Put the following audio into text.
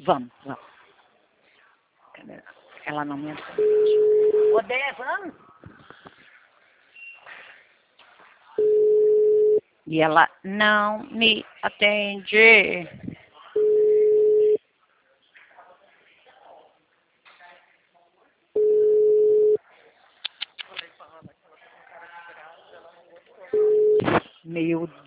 Vamos. Cadê? Ela não me atende. Ô, Devan! E ela não me atende. Meu